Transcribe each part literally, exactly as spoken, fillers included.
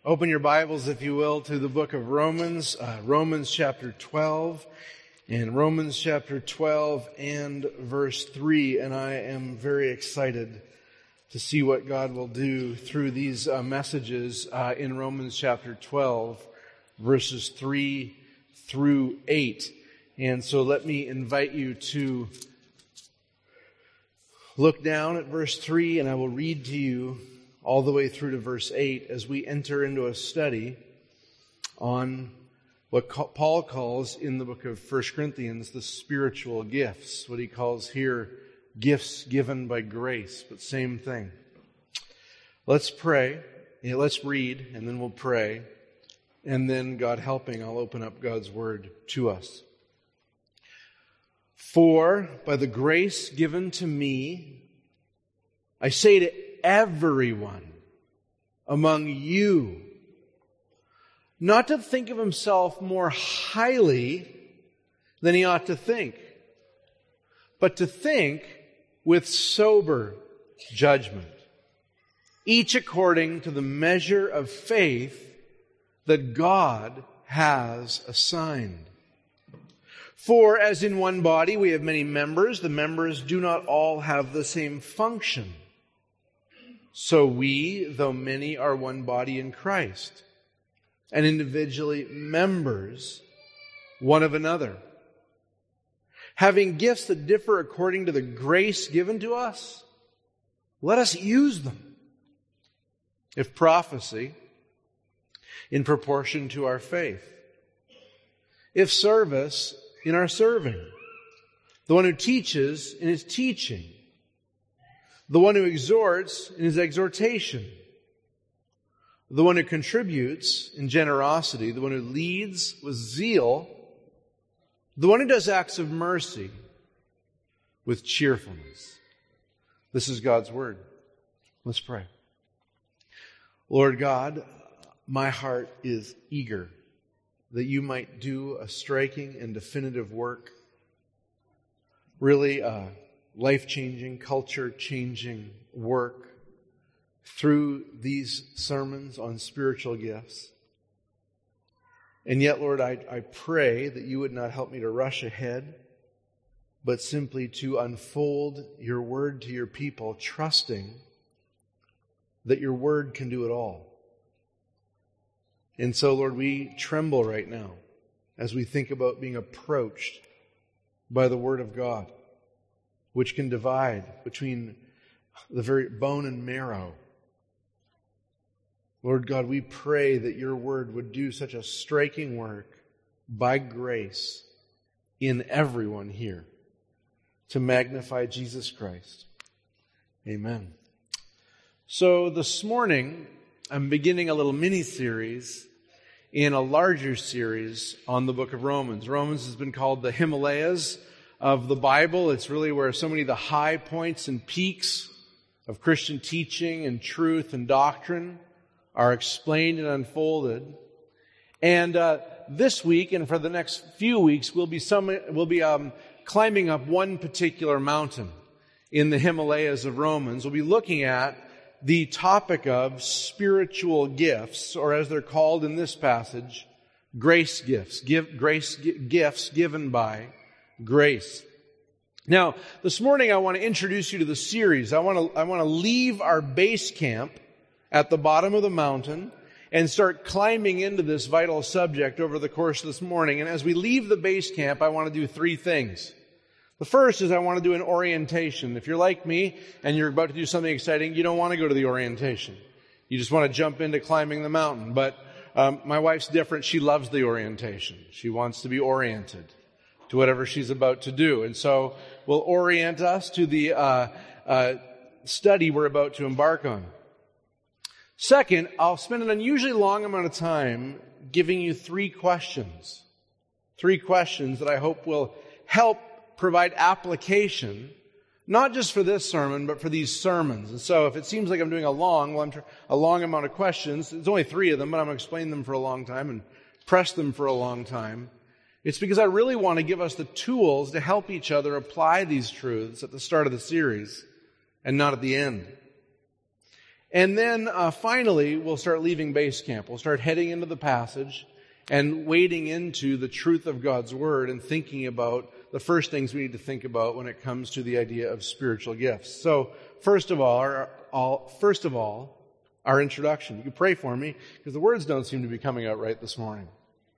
Open your Bibles, if you will, to the book of Romans, uh, Romans chapter twelve, and Romans chapter twelve and verse three. And I am very excited to see what God will do through these uh, messages uh, in Romans chapter twelve, verses three through eight. And so let me invite you to look down at verse three, and I will read to you all the way through to verse eight as we enter into a study on what Paul calls in the book of First Corinthians the spiritual gifts, what he calls here gifts given by grace, but same thing. Let's pray, yeah, let's read, and then we'll pray, and then, God helping, I'll open up God's word to us. For by the grace given to me, I say to everyone among you, not to think of himself more highly than he ought to think, but to think with sober judgment, each according to the measure of faith that God has assigned. For as in one body we have many members, the members do not all have the same function. So we, though many, are one body in Christ, and individually members one of another, having gifts that differ according to the grace given to us, let us use them. If prophecy, in proportion to our faith. If service, in our serving. The one who teaches, in his teaching. The one who exhorts, in his exhortation. The one who contributes in generosity. The one who leads with zeal. The one who does acts of mercy with cheerfulness. This is God's word. Let's pray. Lord God, my heart is eager that you might do a striking and definitive work, really a life-changing, culture-changing work through these sermons on spiritual gifts. And yet, Lord, I, I pray that you would not help me to rush ahead, but simply to unfold your word to your people, trusting that your word can do it all. And so, Lord, we tremble right now as we think about being approached by the Word of God, which can divide between the very bone and marrow. Lord God, we pray that your Word would do such a striking work by grace in everyone here to magnify Jesus Christ. Amen. So this morning, I'm beginning a little mini-series in a larger series on the book of Romans. Romans has been called the Himalayas of the Bible. It's really where so many of the high points and peaks of Christian teaching and truth and doctrine are explained and unfolded. And uh, this week and for the next few weeks, we'll be, some, we'll be um, climbing up one particular mountain in the Himalayas of Romans. We'll be looking at the topic of spiritual gifts, or as they're called in this passage, grace gifts, give, grace gifts given by grace. Now, this morning I want to introduce you to the series. I want to, I want to leave our base camp at the bottom of the mountain and start climbing into this vital subject over the course of this morning. And as we leave the base camp, I want to do three things. The first is I want to do an orientation. If you're like me and you're about to do something exciting, you don't want to go to the orientation. You just want to jump into climbing the mountain. But um, my wife's different. She loves the orientation. She wants to be oriented to whatever she's about to do. And so we'll orient us to the uh, uh, study we're about to embark on. Second, I'll spend an unusually long amount of time giving you three questions. Three questions that I hope will help provide application, not just for this sermon, but for these sermons. And so if it seems like I'm doing a long, well, I'm tr- a long amount of questions, there's only three of them, but I'm going to explain them for a long time and press them for a long time. It's because I really want to give us the tools to help each other apply these truths at the start of the series and not at the end. And then uh, finally, we'll start leaving base camp. We'll start heading into the passage and wading into the truth of God's Word and thinking about the first things we need to think about when it comes to the idea of spiritual gifts. So, first of all, our, all first of all, our introduction. You can pray for me because the words don't seem to be coming out right this morning.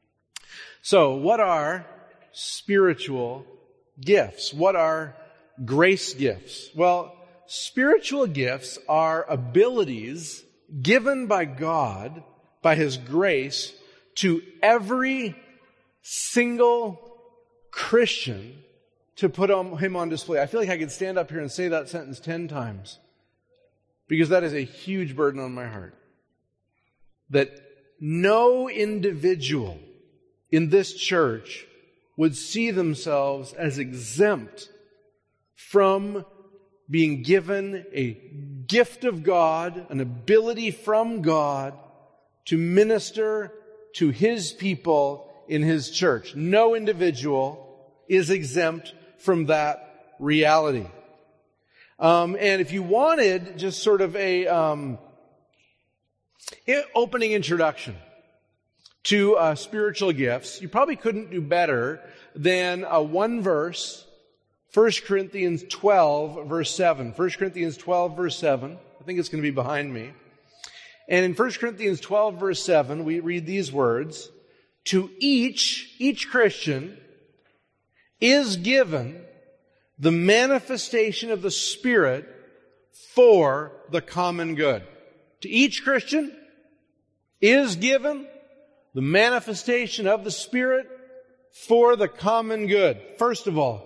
So, what are spiritual gifts? What are grace gifts? Well, spiritual gifts are abilities given by God, by His grace, to every single Christian to put him on display. I feel like I could stand up here and say that sentence ten times because that is a huge burden on my heart. That no individual in this church would see themselves as exempt from being given a gift of God, an ability from God to minister to His people in His church. No individual is exempt from that reality. Um, and if you wanted just sort of a um, opening introduction to uh, spiritual gifts, you probably couldn't do better than a one verse, First Corinthians twelve, verse seven. First Corinthians twelve, verse seven. I think it's going to be behind me. And in First Corinthians twelve, verse seven, we read these words, "To each, each Christian is given the manifestation of the Spirit for the common good." To each Christian is given the manifestation of the Spirit for the common good. First of all,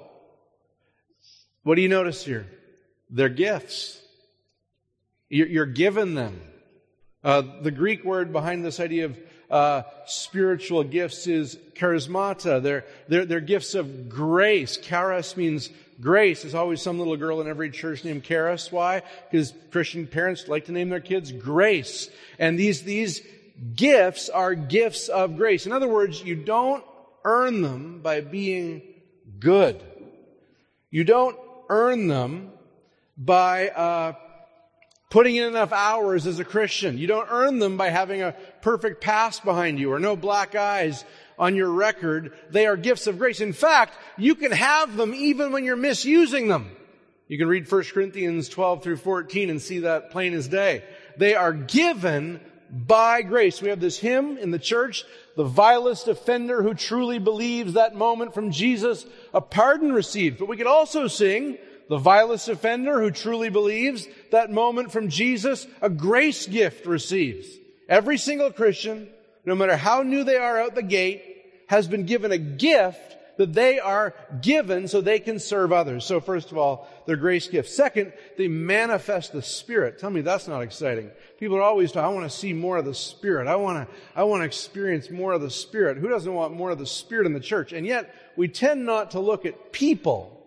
what do you notice here? They're gifts. You're given them. Uh, the Greek word behind this idea of uh, spiritual gifts is charismata. They're, they're, they're gifts of grace. Charis means grace. There's always some little girl in every church named Charis. Why? Because Christian parents like to name their kids Grace. And these, these gifts are gifts of grace. In other words, you don't earn them by being good. You don't earn them by uh, putting in enough hours as a Christian. You don't earn them by having a perfect past behind you or no black eyes on your record. They are gifts of grace. In fact, you can have them even when you're misusing them. You can read First Corinthians twelve through fourteen and see that plain as day. They are given by grace. We have this hymn in the church, "The vilest offender who truly believes that moment from Jesus, a pardon received." But we could also sing, "The vilest offender who truly believes that moment from Jesus, a grace gift receives." Every single Christian, no matter how new they are out the gate, has been given a gift that they are given so they can serve others. So first of all, they're grace gifts. Second, they manifest the Spirit. Tell me that's not exciting. People are always talking, I want to see more of the Spirit. I want to, I want to experience more of the Spirit. Who doesn't want more of the Spirit in the church? And yet, we tend not to look at people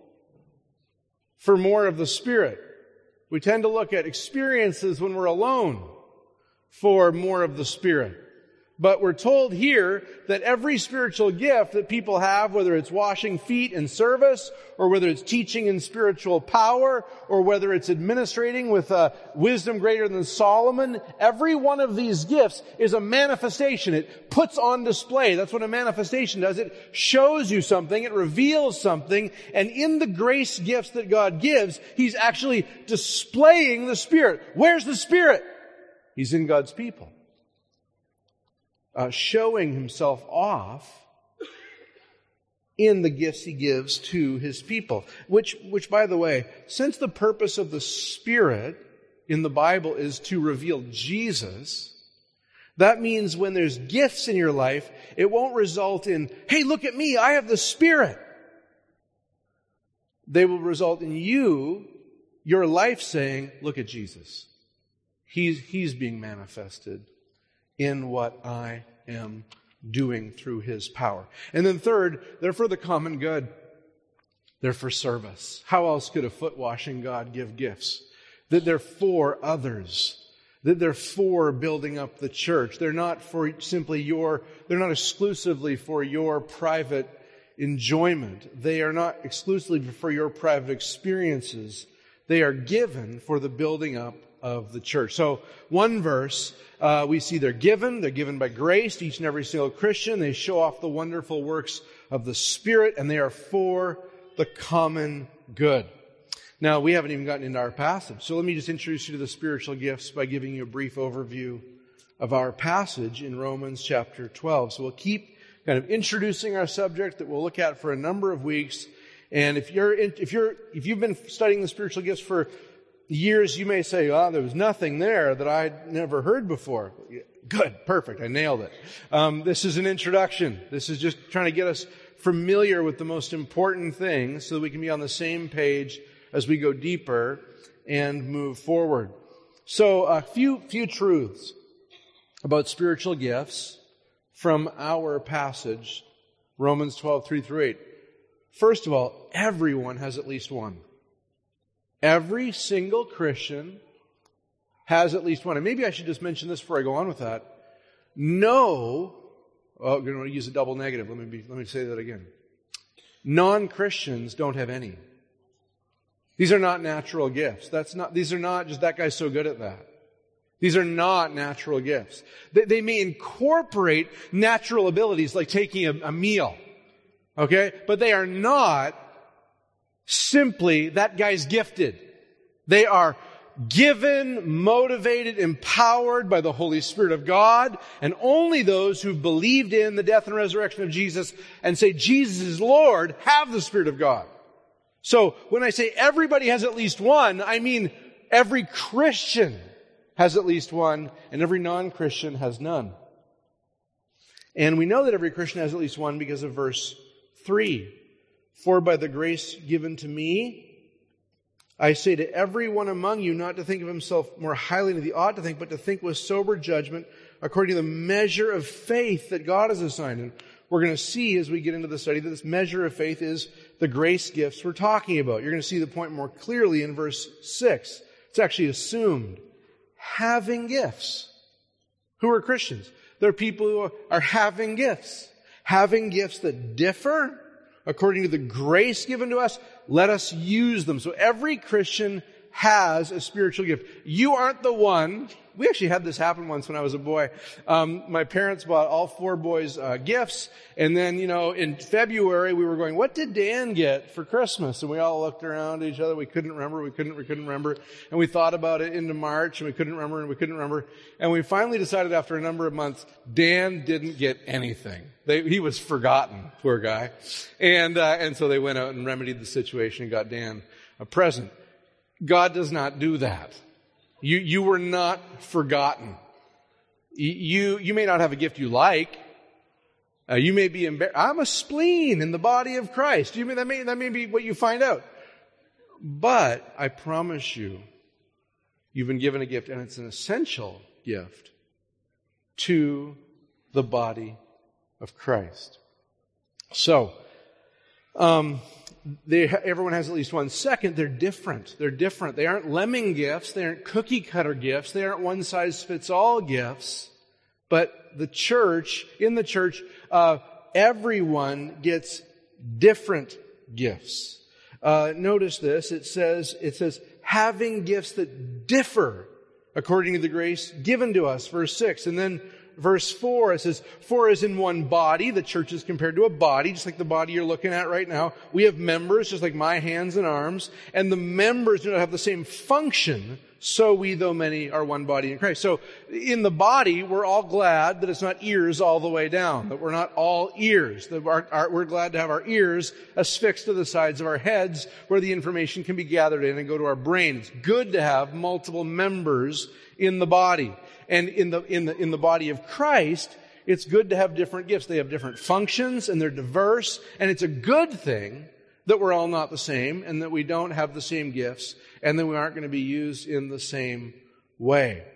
for more of the Spirit. We tend to look at experiences when we're alone for more of the Spirit. But we're told here that every spiritual gift that people have, whether it's washing feet in service, or whether it's teaching in spiritual power, or whether it's administrating with a wisdom greater than Solomon, every one of these gifts is a manifestation. It puts on display. That's what a manifestation does. It shows you something. It reveals something. And in the grace gifts that God gives, He's actually displaying the Spirit. Where's the Spirit? He's in God's people. Uh, showing Himself off in the gifts He gives to His people. Which, which, by the way, since the purpose of the Spirit in the Bible is to reveal Jesus, that means when there's gifts in your life, it won't result in, hey, look at me, I have the Spirit. They will result in you, your life saying, look at Jesus. He's, he's being manifested in what I am doing through His power. And then third, they're for the common good. They're for service. How else could a foot washing God give gifts? That they're for others. That they're for building up the church. They're not for simply your, they're not exclusively for your private enjoyment. They are not exclusively for your private experiences. They are given for the building up of the church. So one verse, uh, we see they're given. They're given by grace to each and every single Christian. They show off the wonderful works of the Spirit, and they are for the common good. Now, we haven't even gotten into our passage, so let me just introduce you to the spiritual gifts by giving you a brief overview of our passage in Romans chapter twelve. So we'll keep kind of introducing our subject that we'll look at for a number of weeks. And if you're in, if you're if you've been studying the spiritual gifts for years, you may say, "Oh, there was nothing there that I'd never heard before." Good, perfect, I nailed it. Um, this is an introduction. This is just trying to get us familiar with the most important things so that we can be on the same page as we go deeper and move forward. So a few few truths about spiritual gifts from our passage, Romans twelve, three through eight. First of all, everyone has at least one. Every single Christian has at least one. And maybe I should just mention this before I go on with that. No, oh, I'm going to use a double negative. Let me be, let me say that again. Non-Christians don't have any. These are not natural gifts. That's not, these are not just that guy's so good at that. These are not natural gifts. They, they may incorporate natural abilities like taking a, a meal. Okay? But they are not simply that guy's gifted. They are given, motivated, empowered by the Holy Spirit of God, and only those who believed in the death and resurrection of Jesus and say Jesus is Lord have the Spirit of God. So when I say everybody has at least one, I mean every Christian has at least one, and every non-Christian has none. And we know that every Christian has at least one because of verse three. For by the grace given to me, I say to everyone among you not to think of himself more highly than he ought to think, but to think with sober judgment according to the measure of faith that God has assigned. And we're going to see as we get into the study that this measure of faith is the grace gifts we're talking about. You're going to see the point more clearly in verse six. It's actually assumed. Having gifts. Who are Christians? They're people who are having gifts. Having gifts that differ according to the grace given to us, let us use them. So every Christian has a spiritual gift. You aren't the one. We actually had this happen once when I was a boy. Um, my parents bought all four boys uh, gifts. And then, you know, in February, we were going, what did Dan get for Christmas? And we all looked around at each other. We couldn't remember. We couldn't, we couldn't remember. And we thought about it into March, and we couldn't remember, and we couldn't remember. And we finally decided after a number of months, Dan didn't get anything. They, he was forgotten, poor guy. And, uh, and so they went out and remedied the situation and got Dan a present. God does not do that. You, you were not forgotten. You, you may not have a gift you like. Uh, you may be embarrassed. I'm a spleen in the body of Christ. You mean that may, that may be what you find out. But I promise you, you've been given a gift, and it's an essential gift to the body of Christ. So, um, They, everyone has at least one. Second, they're different. They're different. They aren't lemming gifts. They aren't cookie cutter gifts. They aren't one size fits all gifts. But the church, in the church, uh, everyone gets different gifts. Uh, notice this. It says, it says, having gifts that differ according to the grace given to us. Verse six. And then verse four, it says, for as in one body, the church is compared to a body, just like the body you're looking at right now. We have members, just like my hands and arms, and the members do not have the same function, so we, though many, are one body in Christ. So in the body, we're all glad that it's not ears all the way down, that we're not all ears, that our, our, we're glad to have our ears affixed to the sides of our heads where the information can be gathered in and go to our brain. It's good to have multiple members in the body. And in the, in the, in the body of Christ, it's good to have different gifts. They have different functions and they're diverse. And it's a good thing that we're all not the same and that we don't have the same gifts and that we aren't going to be used in the same way.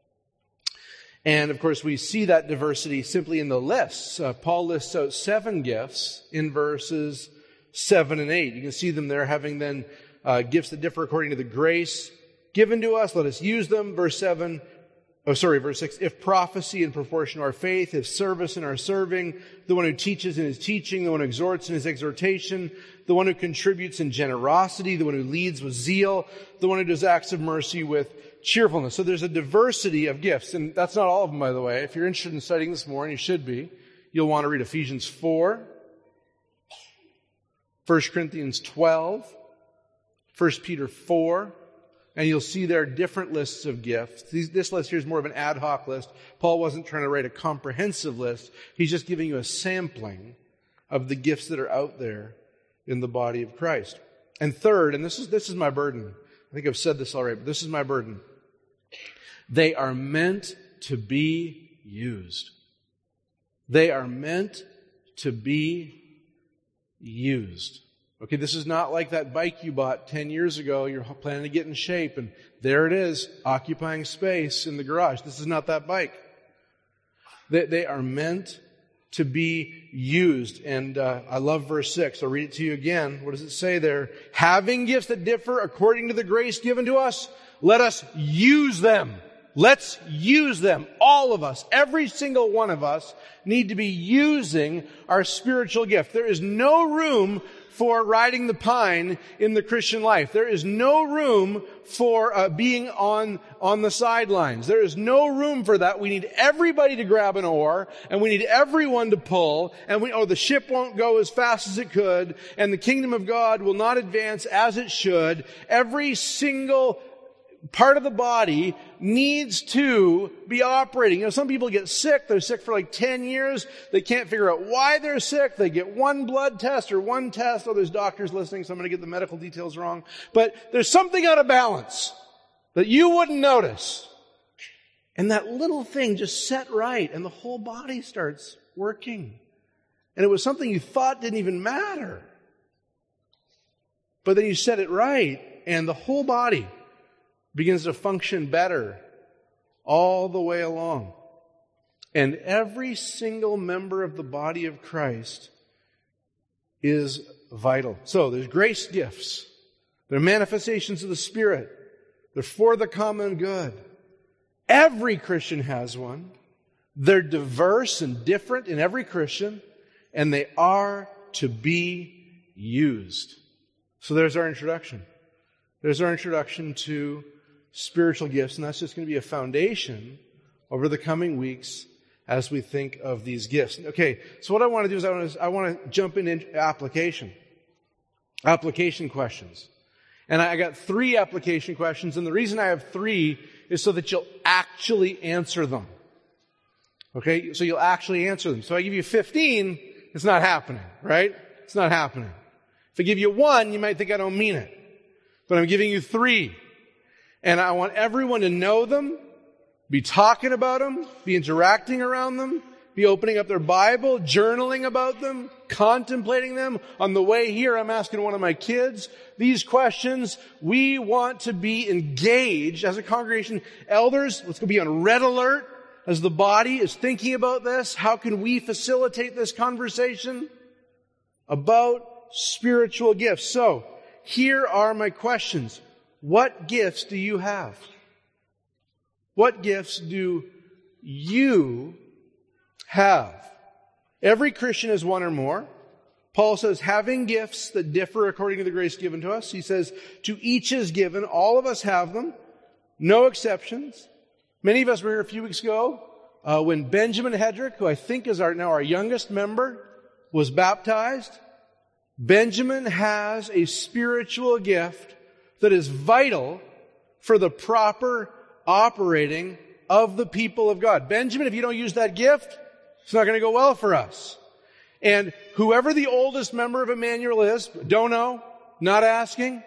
And of course, we see that diversity simply in the lists. Uh, Paul lists out seven gifts in verses seven and eight. You can see them there having then uh, gifts that differ according to the grace given to us. Let us use them. Verse seven. Oh, sorry, verse six. If prophecy in proportion to our faith, if service in our serving, the one who teaches in his teaching, the one who exhorts in his exhortation, the one who contributes in generosity, the one who leads with zeal, the one who does acts of mercy with cheerfulness. So there's a diversity of gifts, and that's not all of them, by the way. If you're interested in studying this more, and you should be, you'll want to read Ephesians four, First Corinthians twelve, First Peter four, and you'll see there are different lists of gifts. These, this list here is more of an ad hoc list. Paul wasn't trying to write a comprehensive list. He's just giving you a sampling of the gifts that are out there in the body of Christ. And third, and this is this is my burden. I think I've said this already, but this is my burden. They are meant to be used. They are meant to be used. Okay, this is not like that bike you bought ten years ago. You're planning to get in shape, and there it is, occupying space in the garage. This is not that bike. They, they are meant to be used. And uh, I love verse six. I'll read it to you again. What does it say there? Having gifts that differ according to the grace given to us, let us use them. Let's use them. All of us, every single one of us, need to be using our spiritual gift. There is no room for riding the pine in the Christian life. There is no room for uh, being on, on the sidelines. There is no room for that. We need everybody to grab an oar, and we need everyone to pull, and we, oh, the ship won't go as fast as it could, and the kingdom of God will not advance as it should. Every single part of the body needs to be operating. You know, some people get sick. They're sick for like ten years. They can't figure out why they're sick. They get one blood test or one test. Oh, there's doctors listening, so I'm going to get the medical details wrong. But there's something out of balance that you wouldn't notice. And that little thing just set right, and the whole body starts working. And it was something you thought didn't even matter. But then you set it right, and the whole body begins to function better all the way along. And every single member of the body of Christ is vital. So there's grace gifts. They're manifestations of the Spirit. They're for the common good. Every Christian has one. They're diverse and different in every Christian, and they are to be used. So there's our introduction. There's our introduction to spiritual gifts, and that's just going to be a foundation over the coming weeks as we think of these gifts. Okay, so what I want to do is I want to, I want to jump into application. Application questions. And I got three application questions, and the reason I have three is so that you'll actually answer them. Okay, so you'll actually answer them. So I give you fifteen, it's not happening, right? It's not happening. If I give you one, you might think I don't mean it. But I'm giving you three. And I want everyone to know them, be talking about them, be interacting around them, be opening up their Bible, journaling about them, contemplating them. On the way here, I'm asking one of my kids these questions. We want to be engaged as a congregation. Elders, let's go be on red alert as the body is thinking about this. How can we facilitate this conversation about spiritual gifts? So, here are my questions. What gifts do you have? What gifts do you have? Every Christian has one or more. Paul says, having gifts that differ according to the grace given to us. He says, to each is given. All of us have them. No exceptions. Many of us were here a few weeks ago uh, when Benjamin Hedrick, who I think is our, now our youngest member, was baptized. Benjamin has a spiritual gift that is vital for the proper operating of the people of God. Benjamin, if you don't use that gift, it's not going to go well for us. And whoever the oldest member of Emmanuel is, don't know, not asking,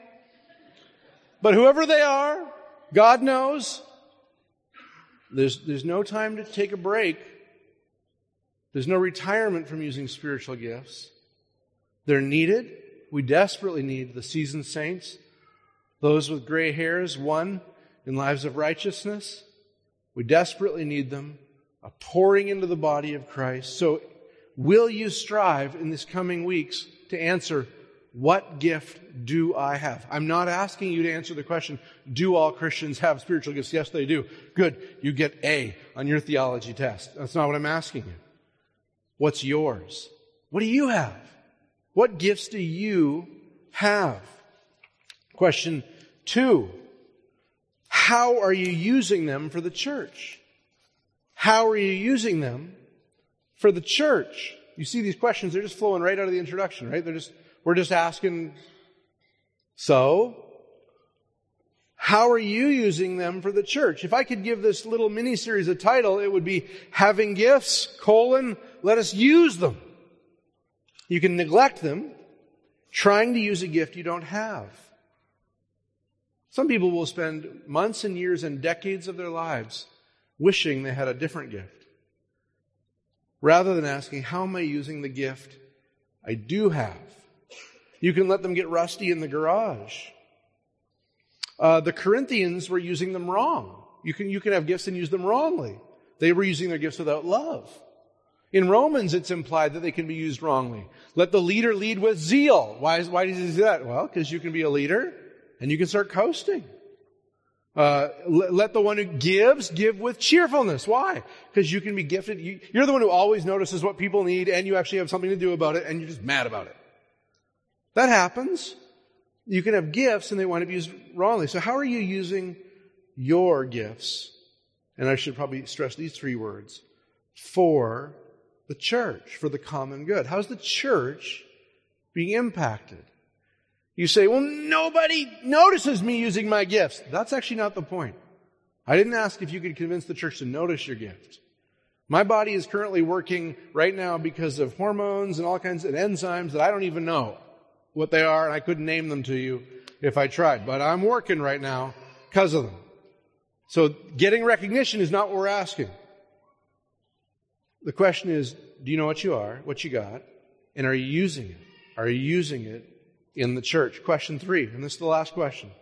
but whoever they are, God knows, there's, there's no time to take a break. There's no retirement from using spiritual gifts. They're needed. We desperately need the seasoned saints. Those with gray hairs, one in lives of righteousness. We desperately need them, a pouring into the body of Christ. So will you strive in these coming weeks to answer, what gift do I have? I'm not asking you to answer the question, do all Christians have spiritual gifts? Yes, they do. Good. You get A on your theology test. That's not what I'm asking you. What's yours? What do you have? What gifts do you have? Question two. how are you using them for the church? How are you using them for the church? You see these questions, they're just flowing right out of the introduction, right? They're just, we're just asking, so, how are you using them for the church? If I could give this little mini-series a title, it would be Having Gifts, colon, let us use them. You can neglect them, trying to use a gift you don't have. Some people will spend months and years and decades of their lives wishing they had a different gift, rather than asking, how am I using the gift I do have? You can let them get rusty in the garage. Uh, the Corinthians were using them wrong. You can, you can have gifts and use them wrongly. They were using their gifts without love. In Romans, it's implied that they can be used wrongly. Let the leader lead with zeal. Why, is, why does he do that? Well, because you can be a leader and you can start coasting. Uh, let, let the one who gives, give with cheerfulness. Why? Because you can be gifted. You, you're the one who always notices what people need and you actually have something to do about it and you're just mad about it. That happens. You can have gifts and they want to be used wrongly. So how are you using your gifts? And I should probably stress these three words. For the church, for the common good. How's the church being impacted? You say, well, nobody notices me using my gifts. That's actually not the point. I didn't ask if you could convince the church to notice your gift. My body is currently working right now because of hormones and all kinds of enzymes that I don't even know what they are, and I couldn't name them to you if I tried. But I'm working right now because of them. So getting recognition is not what we're asking. The question is, do you know what you are, what you got, and are you using it? Are you using it in the church? Question three, and this is the last question.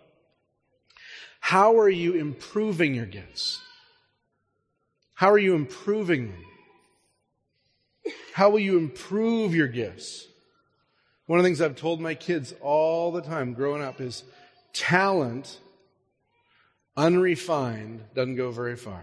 How are you improving your gifts? How are you improving them? How will you improve your gifts? One of the things I've told my kids all the time growing up is talent, unrefined, doesn't go very far.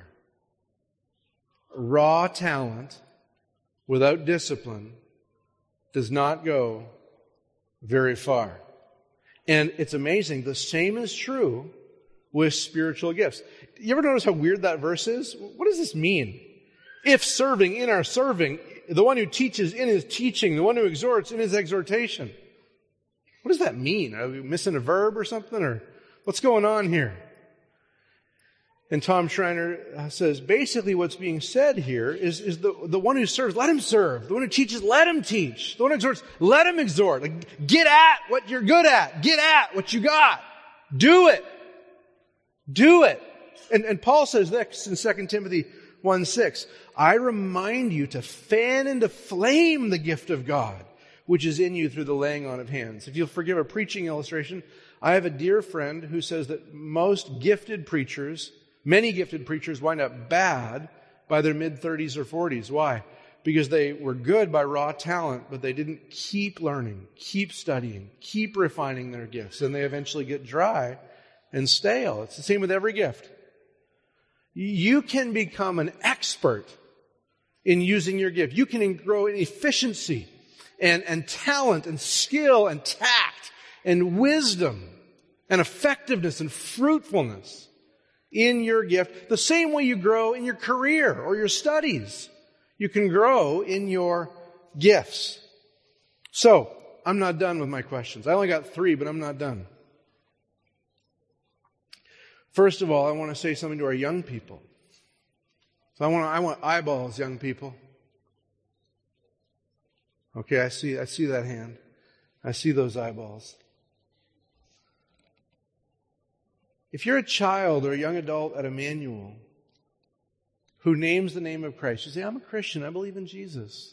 Raw talent without discipline does not go very far. And it's amazing. The same is true with spiritual gifts. You ever notice how weird that verse is? What does this mean? If serving, in our serving, the one who teaches in his teaching, the one who exhorts in his exhortation. What does that mean? Are we missing a verb or something? Or what's going on here? And Tom Schreiner says, basically what's being said here is, is the, the one who serves, let him serve. The one who teaches, let him teach. The one who exhorts, let him exhort. Like, get at what you're good at. Get at what you got. Do it. Do it. And, and Paul says this in Second Timothy one six, I remind you to fan into flame the gift of God, which is in you through the laying on of hands. If you'll forgive a preaching illustration, I have a dear friend who says that most gifted preachers, many gifted preachers wind up bad by their mid-thirties or forties. Why? Because they were good by raw talent, but they didn't keep learning, keep studying, keep refining their gifts, and they eventually get dry and stale. It's the same with every gift. You can become an expert in using your gift. You can grow in efficiency and, and talent and skill and tact and wisdom and effectiveness and fruitfulness in your gift, the same way you grow in your career or your studies. You can grow in your gifts. So, I'm not done with my questions. I only got three, but I'm not done. First of all, I want to say something to our young people. So I want I want eyeballs, young people. Okay, I see I see that hand. I see those eyeballs. If you're a child or a young adult at Emmanuel who names the name of Christ, you say, I'm a Christian, I believe in Jesus.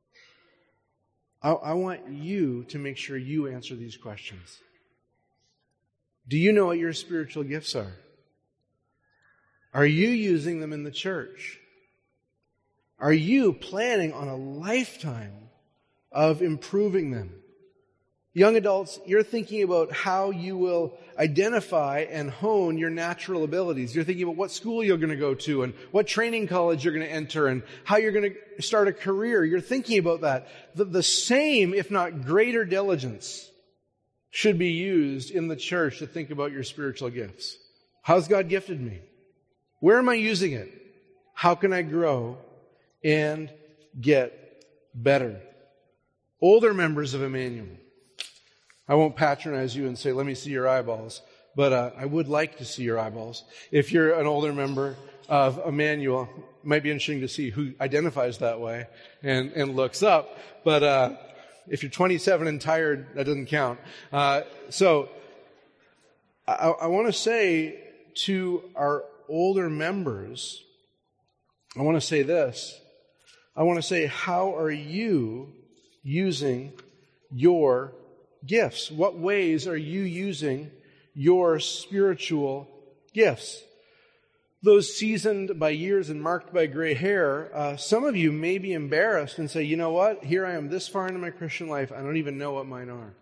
I, I want you to make sure you answer these questions. Do you know what your spiritual gifts are? Are you using them in the church? Are you planning on a lifetime of improving them? Young adults, you're thinking about how you will identify and hone your natural abilities. You're thinking about what school you're going to go to and what training college you're going to enter and how you're going to start a career. You're thinking about that. The, the same, if not greater diligence, should be used in the church to think about your spiritual gifts. How's God gifted me? Where am I using it? How can I grow and get better? Older members of Emmanuel. I won't patronize you and say, let me see your eyeballs, but uh, I would like to see your eyeballs. If you're an older member of Emmanuel, it might be interesting to see who identifies that way and, and looks up. But uh, if you're twenty-seven and tired, that doesn't count. Uh, so I, I want to say to our older members, I want to say this. I want to say, how are you using your gifts? What ways are you using your spiritual gifts? Those seasoned by years and marked by gray hair, uh, some of you may be embarrassed and say, you know what? Here I am this far into my Christian life. I don't even know what mine are.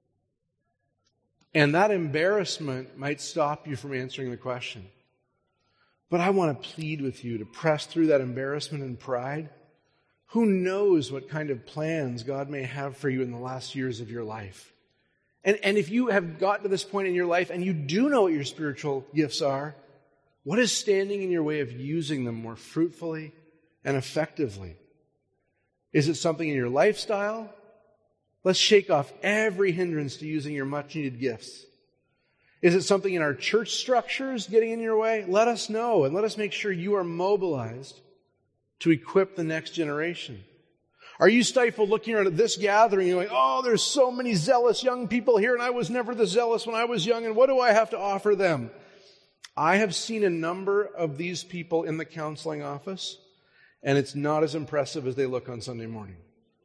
And that embarrassment might stop you from answering the question. But I want to plead with you to press through that embarrassment and pride. Who knows what kind of plans God may have for you in the last years of your life? And, and if you have gotten to this point in your life and you do know what your spiritual gifts are, what is standing in your way of using them more fruitfully and effectively? Is it something in your lifestyle? Let's shake off every hindrance to using your much-needed gifts. Is it something in our church structures getting in your way? Let us know and let us make sure you are mobilized to equip the next generation. Are you stifled looking around at this gathering and going, oh, there's so many zealous young people here and I was never the zealous when I was young and what do I have to offer them? I have seen a number of these people in the counseling office and it's not as impressive as they look on Sunday morning.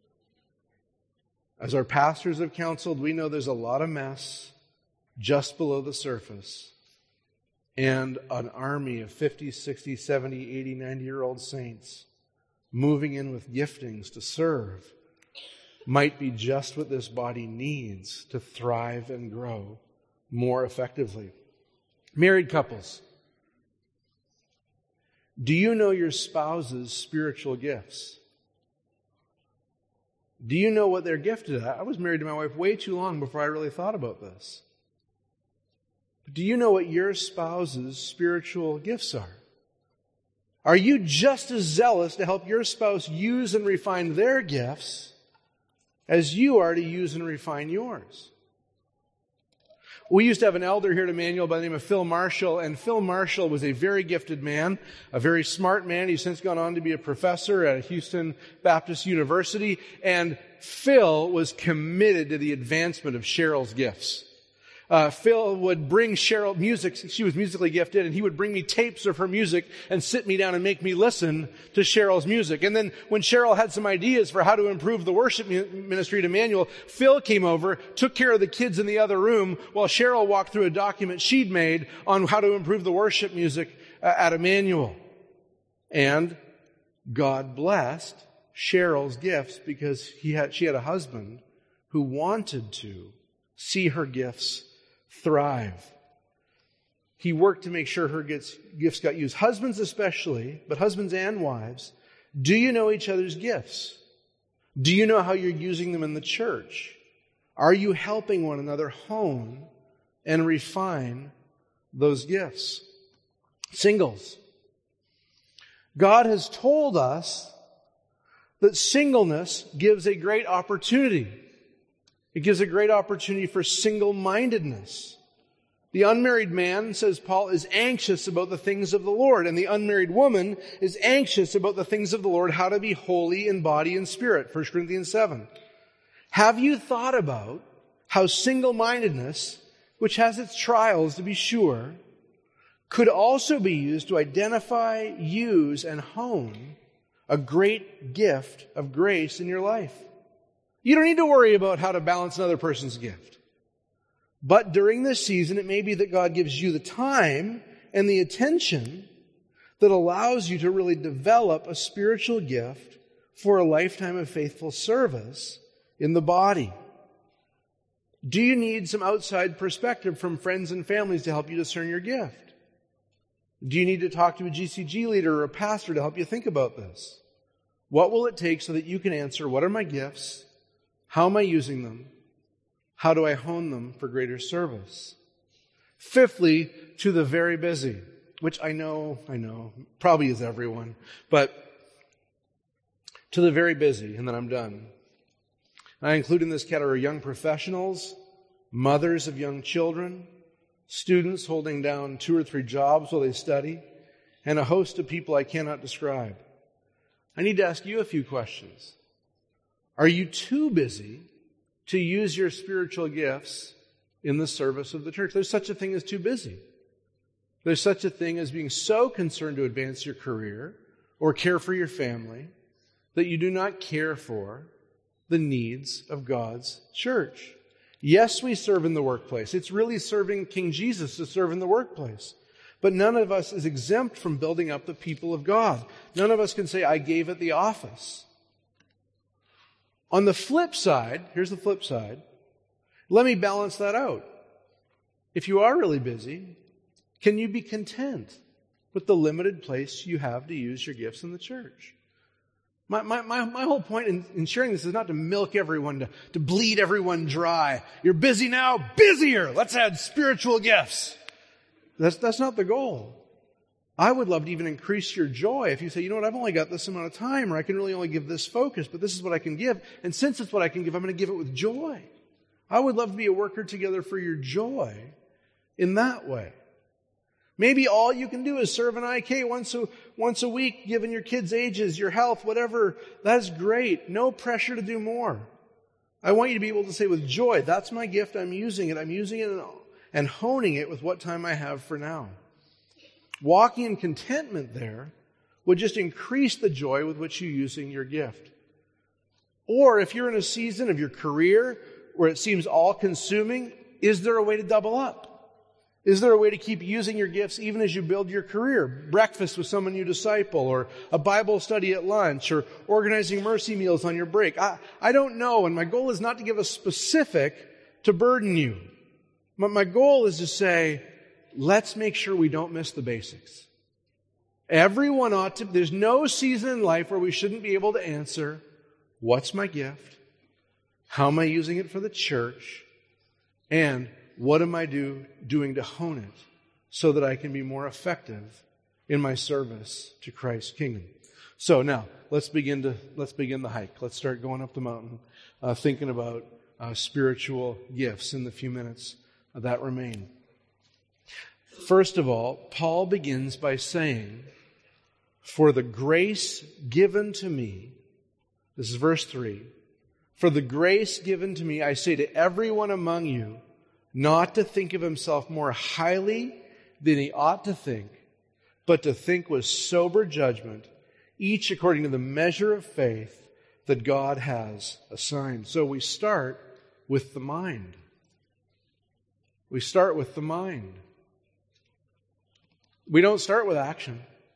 As our pastors have counseled, we know there's a lot of mess just below the surface and an army of fifty, sixty, seventy, eighty, ninety-year-old saints moving in with giftings to serve might be just what this body needs to thrive and grow more effectively. Married couples, do you know your spouse's spiritual gifts? Do you know what they're gifted at? I was married to my wife way too long before I really thought about this. But do you know what your spouse's spiritual gifts are? Are you just as zealous to help your spouse use and refine their gifts as you are to use and refine yours? We used to have an elder here at Emmanuel by the name of Phil Marshall, and Phil Marshall was a very gifted man, a very smart man. He's since gone on to be a professor at Houston Baptist University, and Phil was committed to the advancement of Cheryl's gifts. Uh, Phil would bring Cheryl music. She was musically gifted, and he would bring me tapes of her music and sit me down and make me listen to Cheryl's music. And then when Cheryl had some ideas for how to improve the worship ministry at Emmanuel, Phil came over, took care of the kids in the other room, while Cheryl walked through a document she'd made on how to improve the worship music uh, at Emmanuel. And God blessed Cheryl's gifts because he had, she had a husband who wanted to see her gifts thrive. He worked to make sure her gifts, gifts got used. Husbands especially, but husbands and wives, do you know each other's gifts? Do you know how you're using them in the church? Are you helping one another hone and refine those gifts? Singles. God has told us that singleness gives a great opportunity. It gives a great opportunity for single-mindedness. The unmarried man, says Paul, is anxious about the things of the Lord, and the unmarried woman is anxious about the things of the Lord, how to be holy in body and spirit, First Corinthians seven. Have you thought about how single-mindedness, which has its trials to be sure, could also be used to identify, use, and hone a great gift of grace in your life? You don't need to worry about how to balance another person's gift. But during this season, it may be that God gives you the time and the attention that allows you to really develop a spiritual gift for a lifetime of faithful service in the body. Do you need some outside perspective from friends and families to help you discern your gift? Do you need to talk to a G C G leader or a pastor to help you think about this? What will it take so that you can answer, what are my gifts? How am I using them? How do I hone them for greater service? Fifthly, to the very busy, which I know, I know, probably is everyone, but to the very busy, and then I'm done. I include in this category young professionals, mothers of young children, students holding down two or three jobs while they study, and a host of people I cannot describe. I need to ask you a few questions. Are you too busy to use your spiritual gifts in the service of the church? There's such a thing as too busy. There's such a thing as being so concerned to advance your career or care for your family that you do not care for the needs of God's church. Yes, we serve in the workplace. It's really serving King Jesus to serve in the workplace. But none of us is exempt from building up the people of God. None of us can say, I gave at the office. On the flip side, here's the flip side. Let me balance that out. If you are really busy, can you be content with the limited place you have to use your gifts in the church? My, my, my, my whole point in, in sharing this is not to milk everyone, to, to bleed everyone dry. You're busy now, busier. Let's add spiritual gifts. That's, that's not the goal. I would love to even increase your joy if you say, you know what, I've only got this amount of time, or I can really only give this focus, but this is what I can give. And since it's what I can give, I'm going to give it with joy. I would love to be a worker together for your joy in that way. Maybe all you can do is serve an I K once a, once a week, given your kids' ages, your health, whatever. That's great. No pressure to do more. I want you to be able to say with joy, that's my gift, I'm using it. I'm using it and honing it with what time I have for now. Walking in contentment there would just increase the joy with which you're using your gift. Or if you're in a season of your career where it seems all-consuming, is there a way to double up? Is there a way to keep using your gifts even as you build your career? Breakfast with someone you disciple, or a Bible study at lunch, or organizing mercy meals on your break. I, I don't know, and my goal is not to give a specific to burden you. But my goal is to say, let's make sure we don't miss the basics. Everyone ought to, there's no season in life where we shouldn't be able to answer, what's my gift? How am I using it for the church? And what am I do, doing to hone it so that I can be more effective in my service to Christ's kingdom? So now, let's begin to let's begin the hike. Let's start going up the mountain, uh, thinking about uh, spiritual gifts in the few minutes that remain. First of all, Paul begins by saying, for the grace given to me, this is verse three, for the grace given to me, I say to everyone among you, not to think of himself more highly than he ought to think, but to think with sober judgment, each according to the measure of faith that God has assigned. So we start with the mind. We start with the mind. We don't start with action.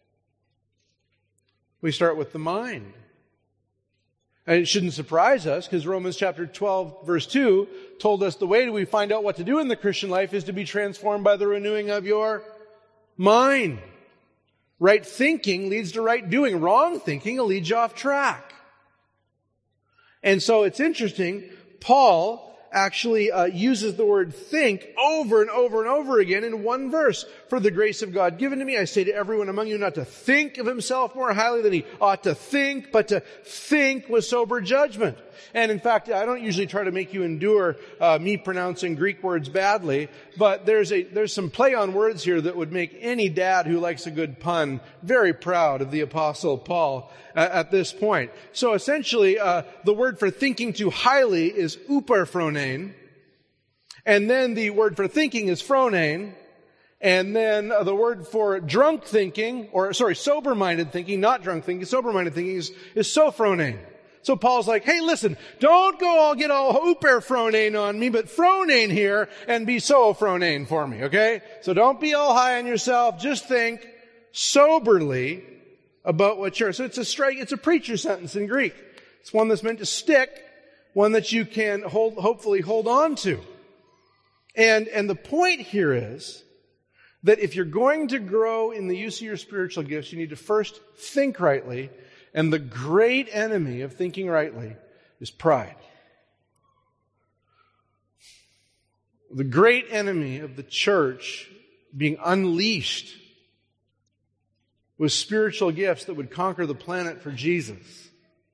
We start with the mind. And it shouldn't surprise us, because Romans chapter twelve, verse two, told us the way we find out what to do in the Christian life is to be transformed by the renewing of your mind. Right thinking leads to right doing. Wrong thinking will lead you off track. And so it's interesting, Paul actually uh, uses the word think over and over and over again in one verse. For the grace of God given to me, I say to everyone among you not to think of himself more highly than he ought to think, but to think with sober judgment. And in fact, I don't usually try to make you endure uh, me pronouncing Greek words badly, but there's a there's some play on words here that would make any dad who likes a good pun very proud of the Apostle Paul uh, at this point. So essentially, uh, the word for thinking too highly is uperphronein, and then the word for thinking is phronein, and then uh, the word for drunk thinking, or sorry, sober-minded thinking, not drunk thinking, sober-minded thinking is, is sophronein. So Paul's like, hey, listen, don't go all get all uperphronein on me, but phronein here and be sophronein for me, okay? So don't be all high on yourself. Just think soberly about what you're. So it's a strike, it's a preacher sentence in Greek. It's one that's meant to stick, one that you can hold, hopefully hold on to. And, and the point here is that if you're going to grow in the use of your spiritual gifts, you need to first think rightly. And the great enemy of thinking rightly is pride. The great enemy of the church being unleashed with spiritual gifts that would conquer the planet for Jesus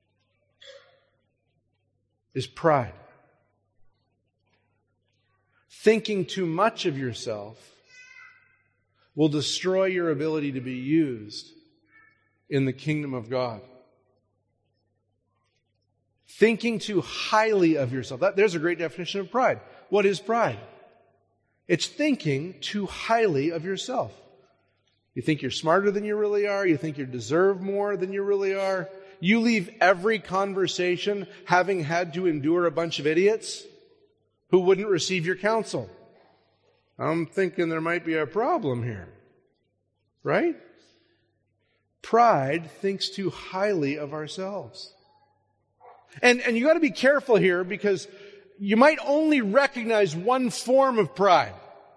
is pride. Thinking too much of yourself will destroy your ability to be used in the kingdom of God. Thinking too highly of yourself. That, there's a great definition of pride. What is pride? It's thinking too highly of yourself. You think you're smarter than you really are. You think you deserve more than you really are. You leave every conversation having had to endure a bunch of idiots who wouldn't receive your counsel. I'm thinking there might be a problem here. Right? Pride thinks too highly of ourselves. And, and you got to be careful here because you might only recognize one form of pride.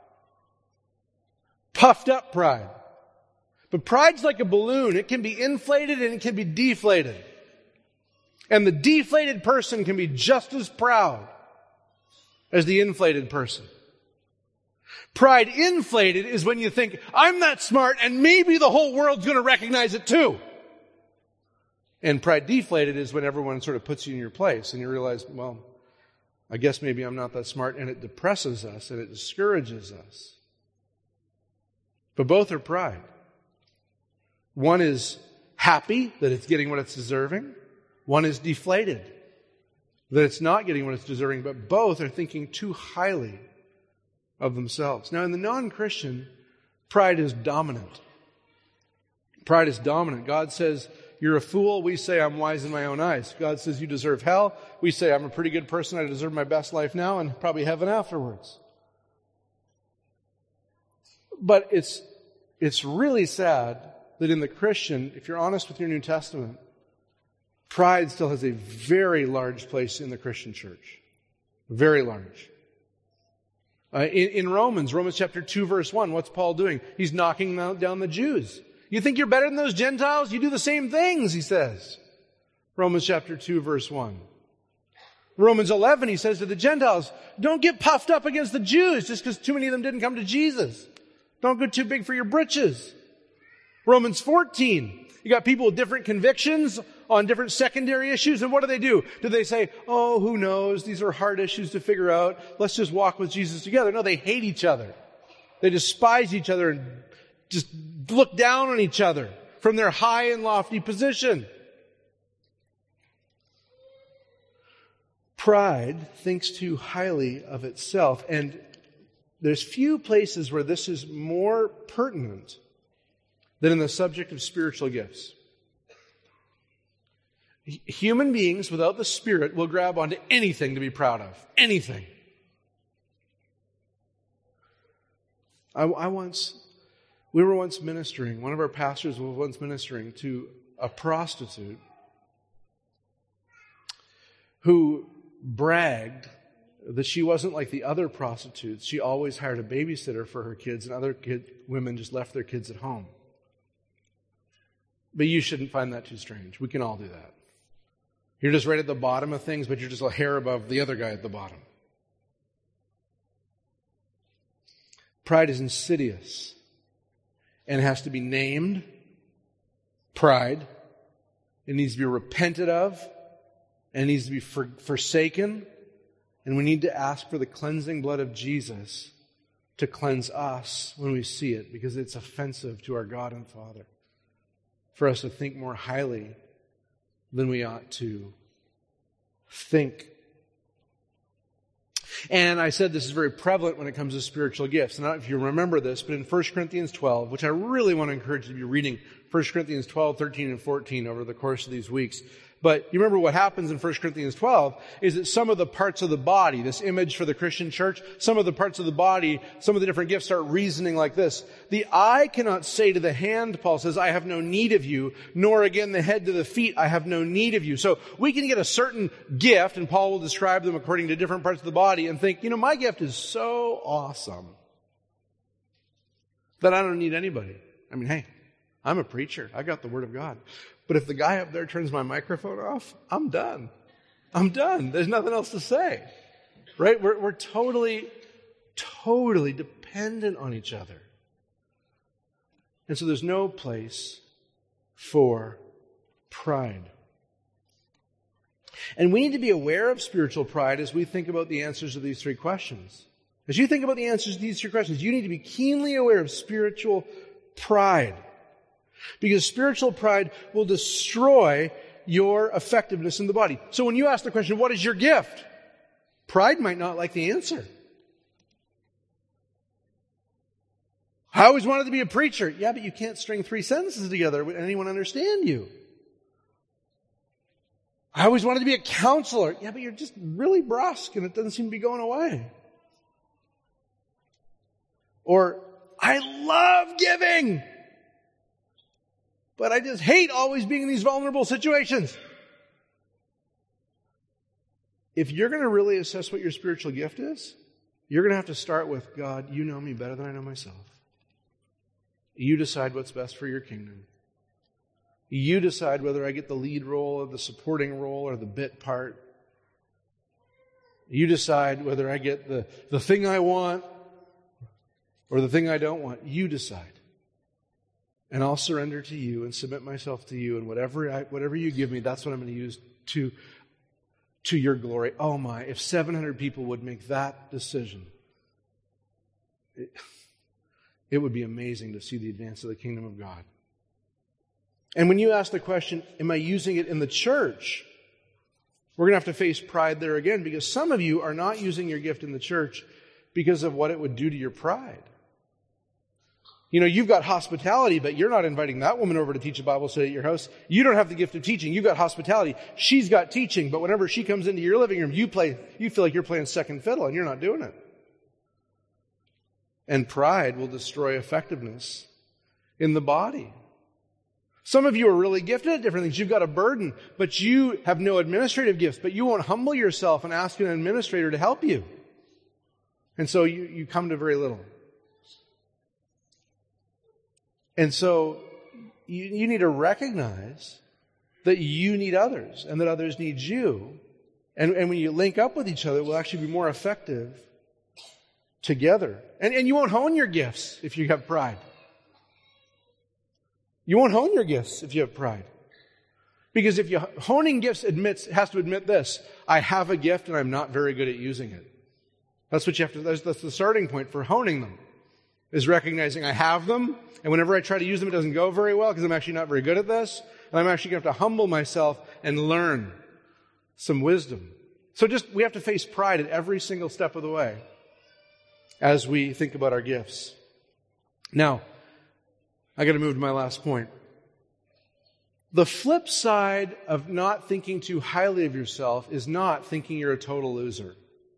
Puffed up pride. But pride's like a balloon. It can be inflated and it can be deflated. And the deflated person can be just as proud as the inflated person. Pride inflated is when you think, I'm that smart and maybe the whole world's going to recognize it too. And pride deflated is when everyone sort of puts you in your place and you realize, well, I guess maybe I'm not that smart, and it depresses us and it discourages us. But both are pride. One is happy that it's getting what it's deserving. One is deflated that it's not getting what it's deserving, but both are thinking too highly of themselves. Now, in the non-Christian, pride is dominant. Pride is dominant. God says, you're a fool. We say, I'm wise in my own eyes. God says, you deserve hell. We say, I'm a pretty good person. I deserve my best life now and probably heaven afterwards. But it's, it's really sad that in the Christian, if you're honest with your New Testament, pride still has a very large place in the Christian church. Very large. Uh, in, in Romans, Romans chapter two, verse one, what's Paul doing? He's knocking down the Jews. You think you're better than those Gentiles? You do the same things, he says. Romans chapter two, verse one. Romans eleven, he says to the Gentiles, don't get puffed up against the Jews just because too many of them didn't come to Jesus. Don't go too big for your britches. Romans fourteen, you got people with different convictions on different secondary issues, and what do they do? Do they say, oh, who knows? These are hard issues to figure out. Let's just walk with Jesus together. No, they hate each other. They despise each other and just look down on each other from their high and lofty position. Pride thinks too highly of itself, and there's few places where this is more pertinent than in the subject of spiritual gifts. Human beings without the Spirit will grab onto anything to be proud of. Anything. I, I once, we were once ministering, one of our pastors was once ministering to a prostitute who bragged that she wasn't like the other prostitutes. She always hired a babysitter for her kids, and other kid, women just left their kids at home. But you shouldn't find that too strange. We can all do that. You're just right at the bottom of things, but you're just a hair above the other guy at the bottom. Pride is insidious and has to be named. Pride. It needs to be repented of and it needs to be for, forsaken. And we need to ask for the cleansing blood of Jesus to cleanse us when we see it, because it's offensive to our God and Father for us to think more highly than we ought to think. And I said this is very prevalent when it comes to spiritual gifts. And I don't know if you remember this, but in First Corinthians twelve, which I really want to encourage you to be reading First Corinthians twelve, thirteen, and fourteen over the course of these weeks. But you remember what happens in First Corinthians twelve is that some of the parts of the body, this image for the Christian church, some of the parts of the body, some of the different gifts start reasoning like this. The eye cannot say to the hand, Paul says, I have no need of you, nor again the head to the feet, I have no need of you. So we can get a certain gift, and Paul will describe them according to different parts of the body, and think, you know, my gift is so awesome that I don't need anybody. I mean, hey, I'm a preacher. I got the Word of God. But if the guy up there turns my microphone off, I'm done. I'm done. There's nothing else to say. Right? We're, we're totally totally dependent on each other. And so there's no place for pride. And we need to be aware of spiritual pride as we think about the answers to these three questions. As you think about the answers to these three questions, you need to be keenly aware of spiritual pride. Because spiritual pride will destroy your effectiveness in the body. So when you ask the question, what is your gift? Pride might not like the answer. I always wanted to be a preacher. Yeah, but you can't string three sentences together. Would anyone understand you? I always wanted to be a counselor. Yeah, but you're just really brusque and it doesn't seem to be going away. Or, I love giving, but I just hate always being in these vulnerable situations. If you're going to really assess what your spiritual gift is, you're going to have to start with, God, you know me better than I know myself. You decide what's best for your kingdom. You decide whether I get the lead role or the supporting role or the bit part. You decide whether I get the, the thing I want or the thing I don't want. You decide. And I'll surrender to you and submit myself to you, and whatever I, whatever you give me, that's what I'm going to use to, to your glory. Oh my, if seven hundred people would make that decision, it, it would be amazing to see the advance of the kingdom of God. And when you ask the question, am I using it in the church? We're going to have to face pride there again, because some of you are not using your gift in the church because of what it would do to your pride. You know, you've got hospitality, but you're not inviting that woman over to teach a Bible study at your house. You don't have the gift of teaching. You've got hospitality. She's got teaching, but whenever she comes into your living room, you play, you feel like you're playing second fiddle, and you're not doing it. And pride will destroy effectiveness in the body. Some of you are really gifted at different things. You've got a burden, but you have no administrative gifts, but you won't humble yourself and ask an administrator to help you. And so you, you come to very little. And so you, you need to recognize that you need others and that others need you. And, and when you link up with each other, it will actually be more effective together. And, and you won't hone your gifts if you have pride. You won't hone your gifts if you have pride. Because if you honing gifts admits has to admit this, I have a gift and I'm not very good at using it. That's what you have to, that's, that's the starting point for honing them, is recognizing I have them, and whenever I try to use them, it doesn't go very well because I'm actually not very good at this, and I'm actually going to have to humble myself and learn some wisdom. So just, we have to face pride at every single step of the way as we think about our gifts. Now, I got to move to my last point. The flip side of not thinking too highly of yourself is not thinking you're a total loser.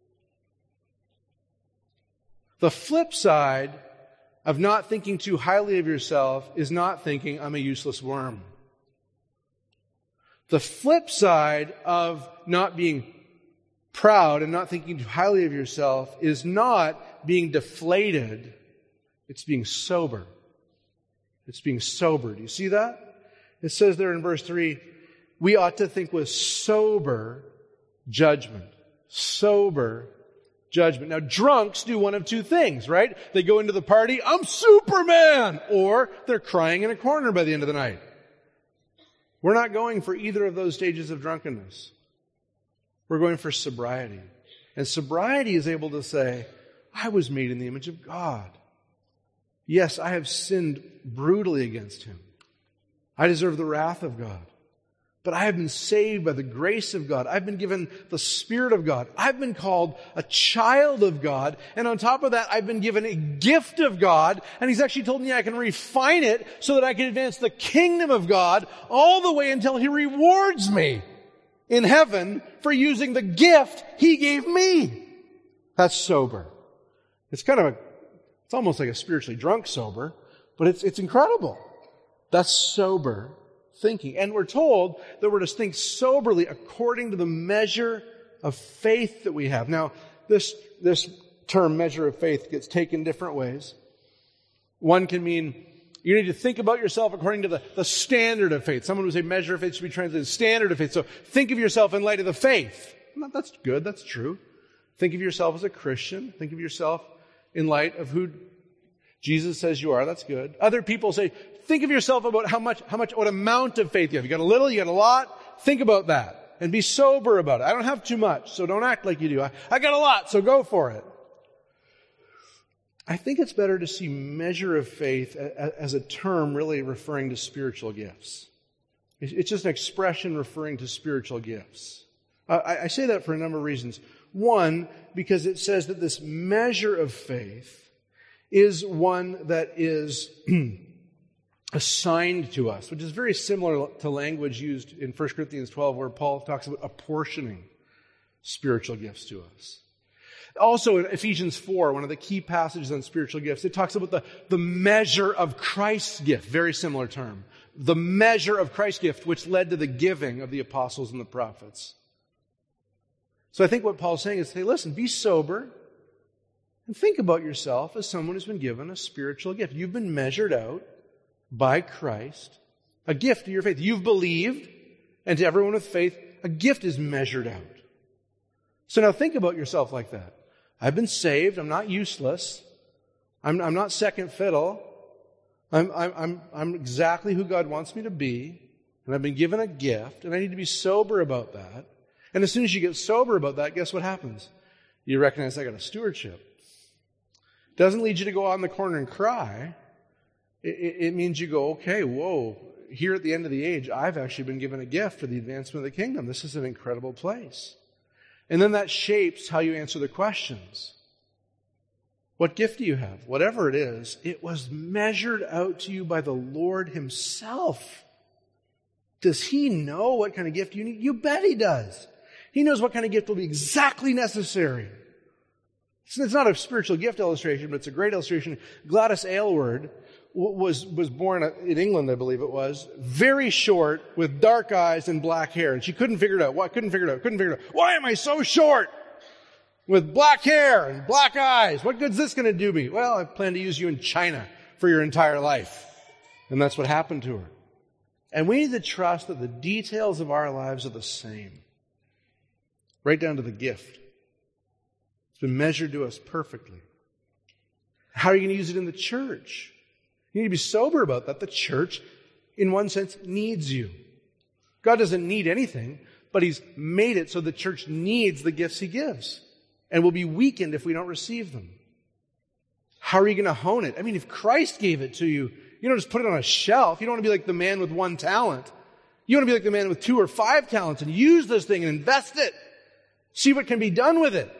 The flip side of not thinking too highly of yourself is not thinking I'm a useless worm. The flip side of not being proud and not thinking too highly of yourself is not being deflated. It's being sober. It's being sober. Do you see that? It says there in verse three, we ought to think with sober judgment. Sober judgment. Now, drunks do one of two things, right? They go into the party, I'm Superman! Or they're crying in a corner by the end of the night. We're not going for either of those stages of drunkenness. We're going for sobriety. And sobriety is able to say, I was made in the image of God. Yes, I have sinned brutally against Him. I deserve the wrath of God. But I have been saved by the grace of God. I've been given the Spirit of God. I've been called a child of God. And on top of that, I've been given a gift of God. And He's actually told me I can refine it so that I can advance the kingdom of God all the way until He rewards me in heaven for using the gift He gave me. That's sober. It's kind of a, it's almost like a spiritually drunk sober, but it's, it's incredible. That's sober thinking. And we're told that we're to think soberly according to the measure of faith that we have. Now, this, this term, measure of faith, gets taken different ways. One can mean you need to think about yourself according to the, the standard of faith. Someone would say measure of faith should be translated standard of faith. So think of yourself in light of the faith. That's good. That's true. Think of yourself as a Christian. Think of yourself in light of who Jesus says you are. That's good. Other people say, think of yourself about how much, how much, what amount of faith you have. You got a little, you got a lot. Think about that and be sober about it. I don't have too much, so don't act like you do. I, I got a lot, so go for it. I think it's better to see measure of faith as a term really referring to spiritual gifts. It's just an expression referring to spiritual gifts. I say that for a number of reasons. One, because it says that this measure of faith is one that is assigned to us, which is very similar to language used in First Corinthians twelve, where Paul talks about apportioning spiritual gifts to us. Also in Ephesians four, one of the key passages on spiritual gifts, it talks about the, the measure of Christ's gift, very similar term. The measure of Christ's gift, which led to the giving of the apostles and the prophets. So I think what Paul's saying is, hey, listen, be sober and think about yourself as someone who's been given a spiritual gift. You've been measured out by Christ, a gift to your faith. You've believed, and to everyone with faith, a gift is measured out. So now think about yourself like that. I've been saved. I'm not useless. I'm, I'm not second fiddle. I'm, I'm, I'm, I'm exactly who God wants me to be, and I've been given a gift, and I need to be sober about that. And as soon as you get sober about that, guess what happens? You recognize I got a stewardship. It doesn't lead you to go out in the corner and cry. It, it, it means you go, okay, whoa, here at the end of the age, I've actually been given a gift for the advancement of the kingdom. This is an incredible place. And then that shapes how you answer the questions. What gift do you have? Whatever it is, it was measured out to you by the Lord Himself. Does He know what kind of gift you need? You bet He does. He knows what kind of gift will be exactly necessary. It's not a spiritual gift illustration, but it's a great illustration. Gladys Aylward was, was born in England, I believe it was, very short, with dark eyes and black hair. And she couldn't figure it out. Why? Couldn't figure it out. Couldn't figure it out. Why am I so short? With black hair and black eyes. What good's this going to do me? Well, I plan to use you in China for your entire life. And that's what happened to her. And we need to trust that the details of our lives are the same. Right down to the gift. It's been measured to us perfectly. How are you going to use it in the church? You need to be sober about that. The church, in one sense, needs you. God doesn't need anything, but He's made it so the church needs the gifts He gives. And will be weakened if we don't receive them. How are you going to hone it? I mean, if Christ gave it to you, you don't just put it on a shelf. You don't want to be like the man with one talent. You want to be like the man with two or five talents and use this thing and invest it. See what can be done with it.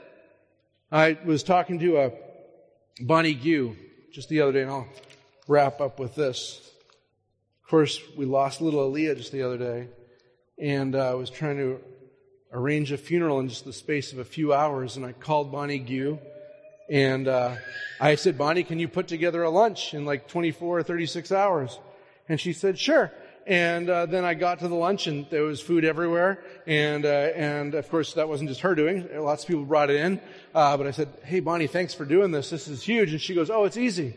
I was talking to a Bonnie Gue just the other day, and I'll wrap up with this. Of course, we lost little Aaliyah just the other day, and uh, I was trying to arrange a funeral in just the space of a few hours, and I called Bonnie Gue, and uh, I said, Bonnie, can you put together a lunch in like twenty-four or thirty-six hours? And she said, sure. And uh, then I got to the lunch, and there was food everywhere. And uh, and of course, that wasn't just her doing. Lots of people brought it in. Uh, but I said, hey, Bonnie, thanks for doing this. This is huge. And she goes, oh, it's easy.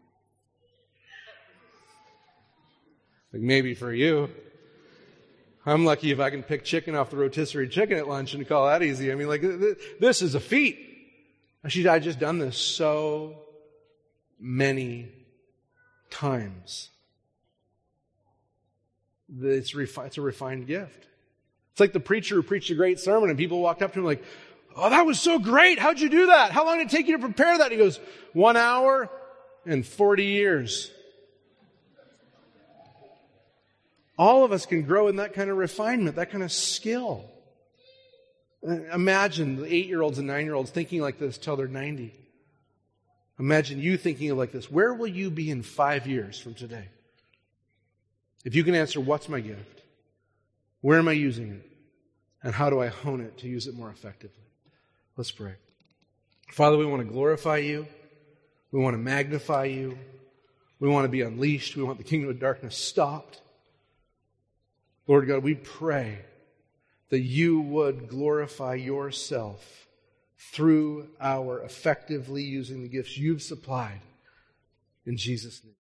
Like, maybe for you. I'm lucky if I can pick chicken off the rotisserie chicken at lunch and call that easy. I mean, like, this is a feat. And she said, I've just done this so many times. It's, refi- it's a refined gift. It's like the preacher who preached a great sermon and people walked up to him like, oh, that was so great. How'd you do that? How long did it take you to prepare that? He goes, one hour and forty years. All of us can grow in that kind of refinement, that kind of skill. Imagine the eight-year-olds and nine-year-olds thinking like this till they're ninety. Imagine you thinking like this. Where will you be in five years from today? If you can answer, what's my gift? Where am I using it? And how do I hone it to use it more effectively? Let's pray. Father, we want to glorify you. We want to magnify you. We want to be unleashed. We want the kingdom of darkness stopped. Lord God, we pray that you would glorify yourself through our effectively using the gifts you've supplied. In Jesus' name.